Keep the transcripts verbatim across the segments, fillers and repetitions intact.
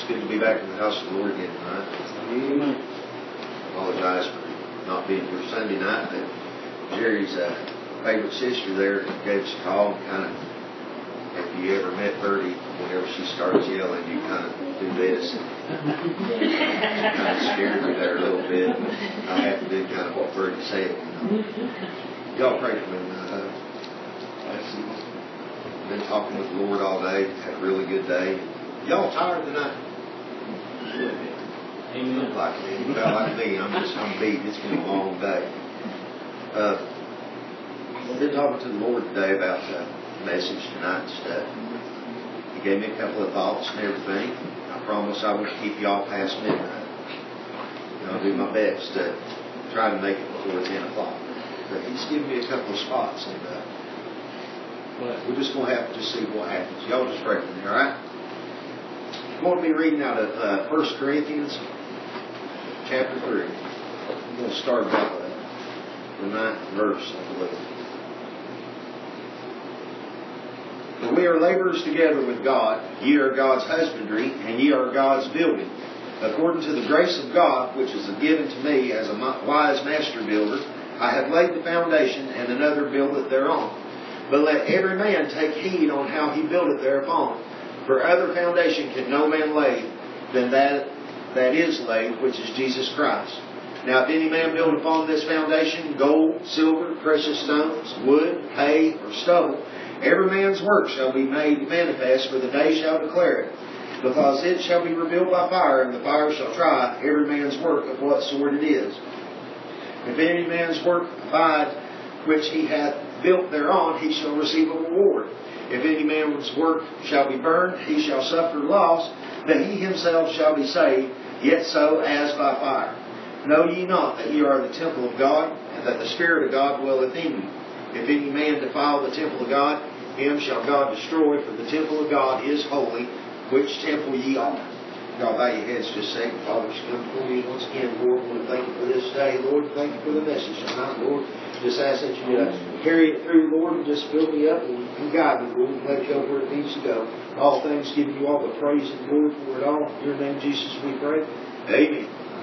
good to be back in the house of the Lord again tonight. Amen. I apologize for not being here Sunday night, but Jerry's uh, favorite sister there gave us a call and kind of, if you ever met Bertie, whenever she starts yelling, you kind of do this. Kind of scared me there a little bit. I had to do kind of what Bertie said. Y'all pray for me. Uh, I've been talking with the Lord all day. Had a really good day. Y'all tired tonight? Amen. Like me. Well, like me. I'm just, I'm beat. It's been a long day. Uh, I've been talking to the Lord today about the message tonight and stuff. He gave me a couple of thoughts and everything. I promise I won't keep y'all past midnight. And I'll do my best to try to make it before ten o'clock. But He's given me a couple of spots, and uh, we're just going to have to just see what happens. Y'all just pray for me, all right? I'm going to be reading out of uh, First Corinthians chapter three. I'm going to start about the, the ninth verse, I believe. For we are laborers together with God. Ye are God's husbandry, and ye are God's building. According to the grace of God, which is given to me as a wise master builder, I have laid the foundation, and another buildeth thereon. But let every man take heed on how he buildeth thereupon. For other foundation can no man lay than that that is laid, which is Jesus Christ. Now if any man build upon this foundation gold, silver, precious stones, wood, hay, or stubble, every man's work shall be made manifest, for the day shall declare it. Because it shall be revealed by fire, and the fire shall try every man's work of what sort it is. If any man's work abide which he hath built thereon, he shall receive a reward. If any man's work shall be burned, he shall suffer loss, but he himself shall be saved, yet so as by fire. Know ye not that ye are the temple of God, and that the Spirit of God dwelleth in you? If any man defile the temple of God, him shall God destroy, for the temple of God is holy, which temple ye are. Y'all bow your heads just a second. Father, just come before you once again, Lord. We thank you for this day. Lord, thank you for the message tonight, Lord. Just ask that you uh, carry it through, Lord, and just fill me up and, and guide me, Lord, and let it go where it needs to go. All things, giving you all the praise and glory for it all. In your name, Jesus, we pray. Amen.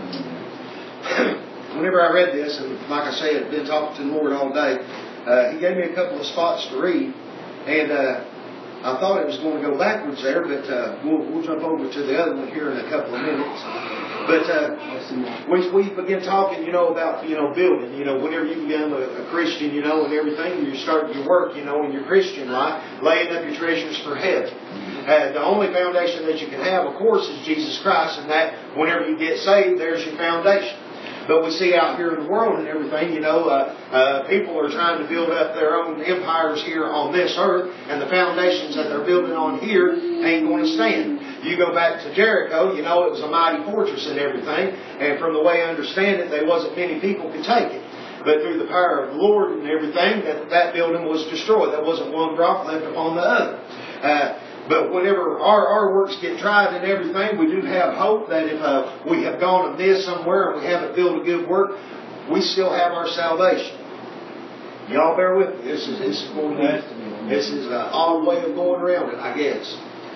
Whenever I read this, and like I said, I've been talking to the Lord all day, uh, He gave me a couple of spots to read, and uh, I thought it was going to go backwards there, but uh, we'll, we'll jump over to the other one here in a couple of minutes. But uh, we, we begin talking, you know, about, you know, building. You know, whenever you become a, a Christian, you know, and everything, you start your work, you know, in your Christian life, laying up your treasures for heaven. Uh, the only foundation that you can have, of course, is Jesus Christ, and that whenever you get saved, there's your foundation. But we see out here in the world and everything, you know, uh, uh, people are trying to build up their own empires here on this earth, and the foundations that they're building on here ain't going to stand. You go back to Jericho, you know, it was a mighty fortress and everything, and from the way I understand it, there wasn't many people could take it. But through the power of the Lord and everything, that, that building was destroyed. There wasn't one rock left upon the other. Uh, But whenever our, our works get tried and everything, we do have hope that if uh, we have gone amiss somewhere and we haven't built a good work, we still have our salvation. Y'all bear with me. This is this is going to be, this is an odd way of going around it, I guess.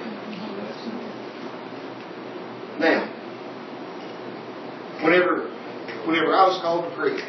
Now, whenever whenever I was called to preach,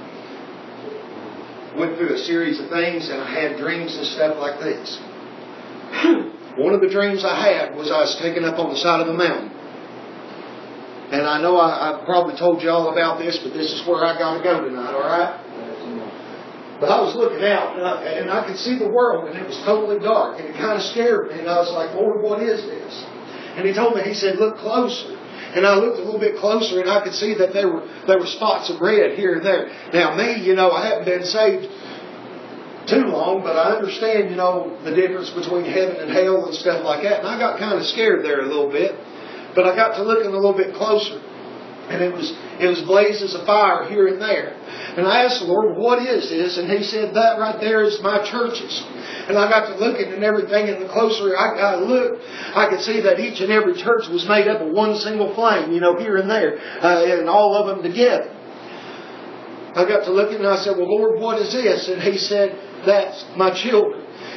went through a series of things, and I had dreams and stuff like this. One of the dreams I had was I was taken up on the side of a mountain. And I know I, I probably told you all about this, but this is where I got to go tonight, alright? But I was looking out, and I, and I could see the world, and it was totally dark, and it kind of scared me. And I was like, Lord, what is this? And He told me, He said, look closer. And I looked a little bit closer, and I could see that there were there were spots of red here and there. Now me, you know, I haven't been saved too long, but I understand, you know, the difference between heaven and hell and stuff like that. And I got kind of scared there a little bit. But I got to looking a little bit closer. And it was it was blazes of fire here and there. And I asked the Lord, what is this? And He said, that right there is my churches. And I got to looking and everything, and the closer I, I looked, I could see that each and every church was made up of one single flame, you know, here and there, uh, and all of them together. I got to looking and I said, well, Lord, what is this? And He said, that's my children.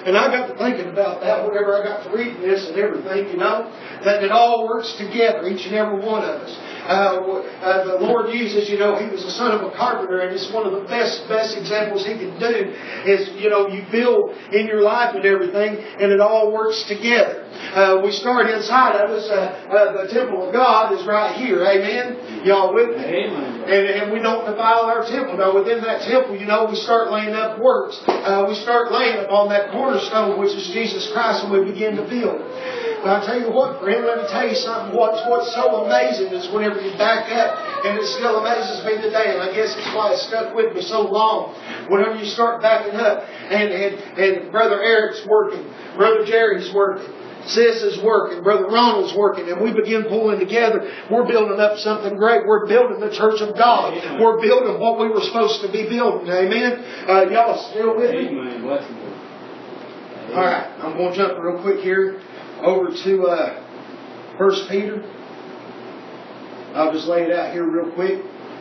And I got to thinking about that whenever I got to reading this and everything, you know, that it all works together, each and every one of us. Uh, uh, the Lord uses, you know, He was the son of a carpenter, and it's one of the best, best examples He could do is, you know, you build in your life and everything, and it all works together. Uh, we start inside of us. Uh, uh, the temple of God is right here. Amen? Y'all with me? Amen. And, and we don't defile our temple. Now, within that temple, you know, we start laying up works. Uh, we start laying upon that cornerstone, which is Jesus Christ, and we begin to build. But I tell you what, friend, let me tell you something. What's, what's so amazing is whenever you back up, and it still amazes me today, and I guess it's why it stuck with me so long. Whenever you start backing up, and, and, and Brother Eric's working, Brother Jerry's working, Sis is working, Brother Ronald's working, and we begin pulling together. We're building up something great. We're building the church of God. Amen. We're building what we were supposed to be building. Amen? Uh, y'all still with me? Amen. Bless you. All right. I'm going to jump real quick here over to uh, First Peter. I'll just lay it out here real quick.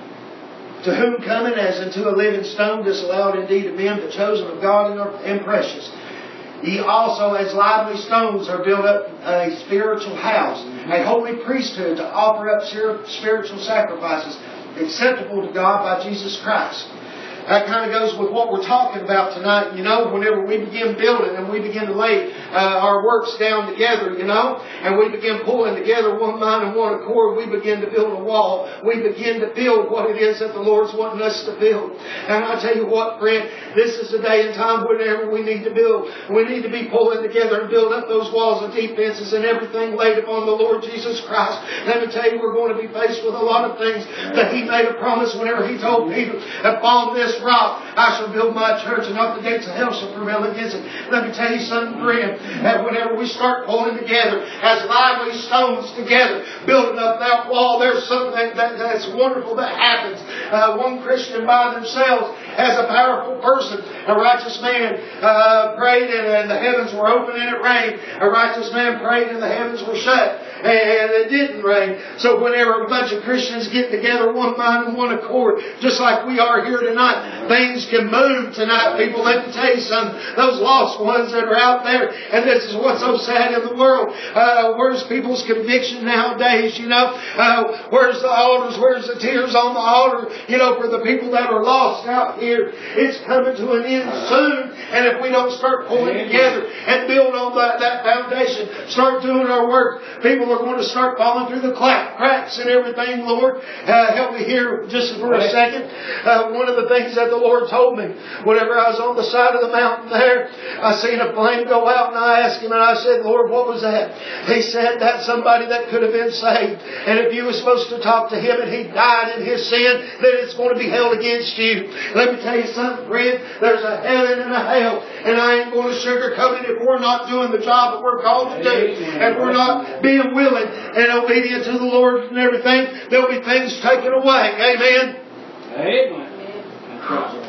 To whom coming as into a living stone, disallowed indeed of men, but chosen of God and precious. Ye also as lively stones are built up a spiritual house, a holy priesthood to offer up spiritual sacrifices acceptable to God by Jesus Christ. That kind of goes with what we're talking about tonight. You know, whenever we begin building and we begin to lay uh, our works down together, you know, and we begin pulling together one mind and one accord, we begin to build a wall. We begin to build what it is that the Lord's wanting us to build. And I tell you what, friend, this is the day and time whenever we need to build. We need to be pulling together and build up those walls of defenses and everything laid upon the Lord Jesus Christ. Let me tell you, we're going to be faced with a lot of things that He made a promise whenever He told Peter, upon this rock I shall build my church, and not the gates of hell shall prevail against it. Let me tell you something, friend, that whenever we start pulling together as lively stones together, building up that wall, there's something that, that, that's wonderful that happens. Uh, one Christian by themselves as a powerful person. A righteous man uh, prayed and, and the heavens were open and it rained. A righteous man prayed and the heavens were shut and it didn't rain. So whenever a bunch of Christians get together, one mind and one accord, just like we are here tonight, things can move tonight. People, let me tell you something. Those lost ones that are out there, and this is what's so sad in the world. Uh, where's people's conviction nowadays, you know? Uh, where's the altars? Where's the tears on the altar? You know, for the people that are lost out here. It's coming to an end soon. And if we don't start pulling together and build on that, that foundation, start doing our work, people are going to start falling through the cracks and everything, Lord. Uh, help me here just for a second. Uh, one of the things that the Lord told me whenever I was on the side of the mountain there, I seen a plane go out and I asked Him and I said, Lord, what was that? He said, that's somebody that could have been saved. And if you were supposed to talk to him and he died in his sin, then it's going to be held against you. Let me tell you something, friend. There's a heaven and a hell. And I ain't going to sugarcoat it. If we're not doing the job that we're called to do, and we're not being willing and obedient to the Lord and everything, there'll be things taken away. Amen? Amen. That's right.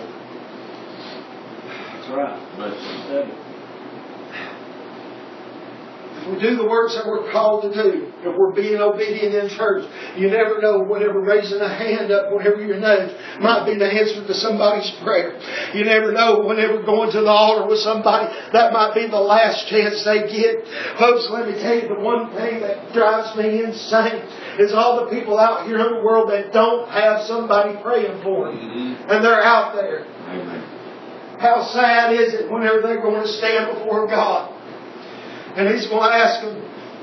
That's right. That's right. If we do the works that we're called to do, if we're being obedient in church, you never know whenever raising a hand up, whenever your nudge might be the answer to somebody's prayer. You never know whenever going to the altar with somebody, that might be the last chance they get. Folks, let me tell you, the one thing that drives me insane is all the people out here in the world that don't have somebody praying for them. Mm-hmm. And they're out there. Amen. How sad is it whenever they're going to stand before God? And He's going to ask them,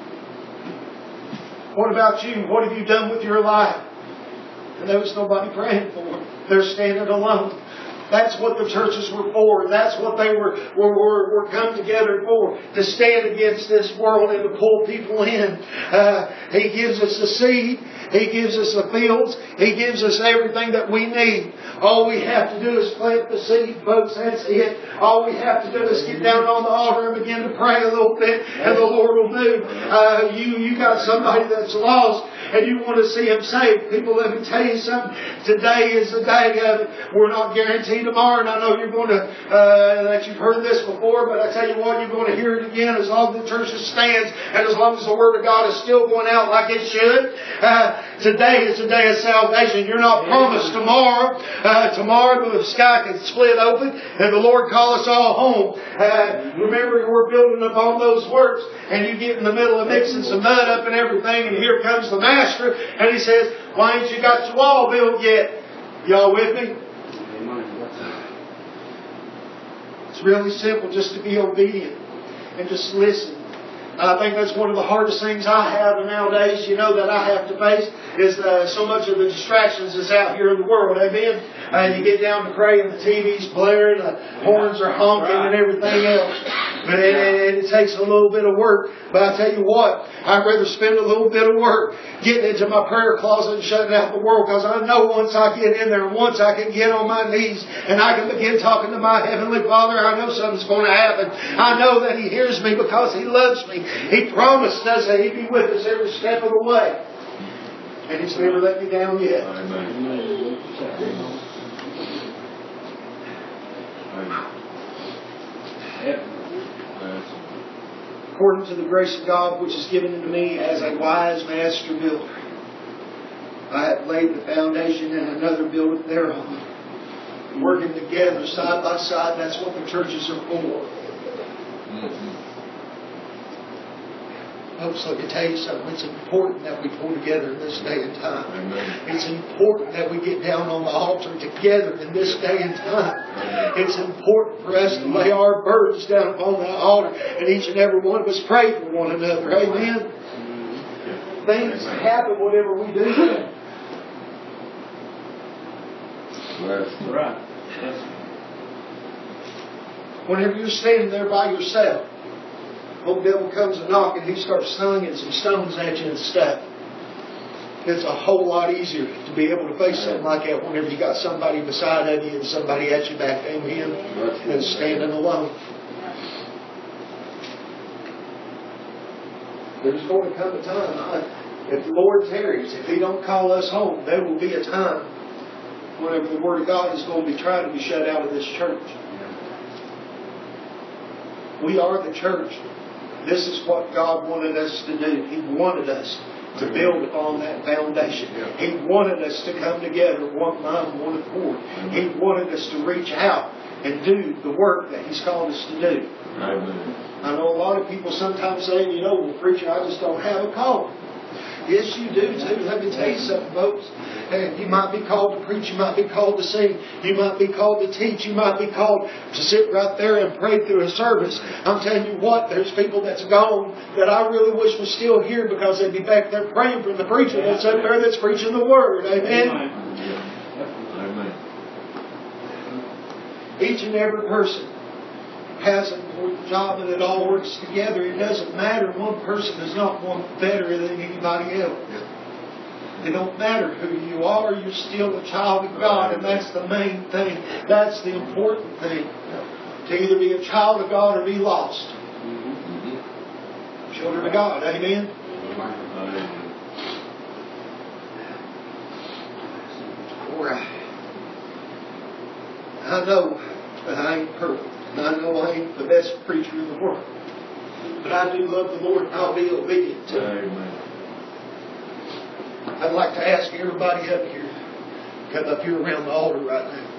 what about you? What have you done with your life? And there was nobody praying for them. They're standing alone. That's what the churches were for. That's what they were, were, were, were come together for. To stand against this world and to pull people in. Uh, he gives us the seed. He gives us the fields. He gives us everything that we need. All we have to do is plant the seed, folks. That's it. All we have to do is get down on the altar and begin to pray a little bit, and the Lord will move. Uh, you, you got somebody that's lost, and you want to see them saved. People, let me tell you something. Today is the day of it. We're not guaranteed tomorrow, and I know you're going to, uh, that you've heard this before, but I tell you what, you're going to hear it again as long as the church stands and as long as the Word of God is still going out like it should. Uh, today is the day of salvation. You're not promised tomorrow. Uh, tomorrow the sky can split open and the Lord call us all home. Uh, remember, we're building upon those works, and you get in the middle of mixing some mud up and everything, and here comes the Master, and He says, why ain't you got your wall built yet? Y'all with me? It's really simple just to be obedient and just listen. I think that's one of the hardest things I have nowadays, you know, that I have to face is uh, so much of the distractions that's out here in the world. Amen? Uh, you get down to pray and the T V's blaring, the horns are honking and everything else. But it, it, it takes a little bit of work. But I tell you what, I'd rather spend a little bit of work getting into my prayer closet and shutting out the world, because I know once I get in there, once I can get on my knees and I can begin talking to my Heavenly Father, I know something's going to happen. I know that He hears me because He loves me. He promised us that He'd be with us every step of the way. And He's never let me down yet. Amen. According to the grace of God which is given unto me as a wise master builder, I have laid the foundation and another buildeth thereon. Working together side by side, that's what the churches are for. Mm-hmm. Folks, let me tell you something. It's important that we pull together in this day and time. Amen. It's important that we get down on the altar together in this day and time. Amen. It's important for us to lay our burdens down upon the altar and each and every one of us pray for one another. Amen. Amen. Things happen whatever we do. That's right. Whenever you're standing there by yourself, old devil comes a knock and he starts slinging some stones at you and stuff. It's a whole lot easier to be able to face something like that whenever you got somebody beside of you and somebody at your back. Amen. Than standing alone. There's going to come a time, if the Lord tarries, if He don't call us home, there will be a time whenever the Word of God is going to be trying to be shut out of this church. We are the church. This is what God wanted us to do. He wanted us to build upon that foundation. He wanted us to come together, one mind, one accord. He wanted us to reach out and do the work that He's called us to do. Amen. I know a lot of people sometimes say, you know, well, preacher, I just don't have a calling. Yes, you do too. Let me tell you something, folks. You might be called to preach. You might be called to sing. You might be called to teach. You might be called to sit right there and pray through a service. I'm telling you what, there's people that's gone that I really wish was still here, because they'd be back there praying for the preacher that's up there that's preaching the Word. Amen? Amen. Each and every person has a job and it all works together. It doesn't matter. One person is not one better than anybody else. It don't matter who you are. You're still a child of God, and that's the main thing. That's the important thing. To either be a child of God or be lost. Children of God. Amen? Alright. I know that I ain't perfect. And I know I ain't the best preacher in the world. But I do love the Lord and I'll be obedient to Him. I'd like to ask everybody up here, come up here around the altar right now.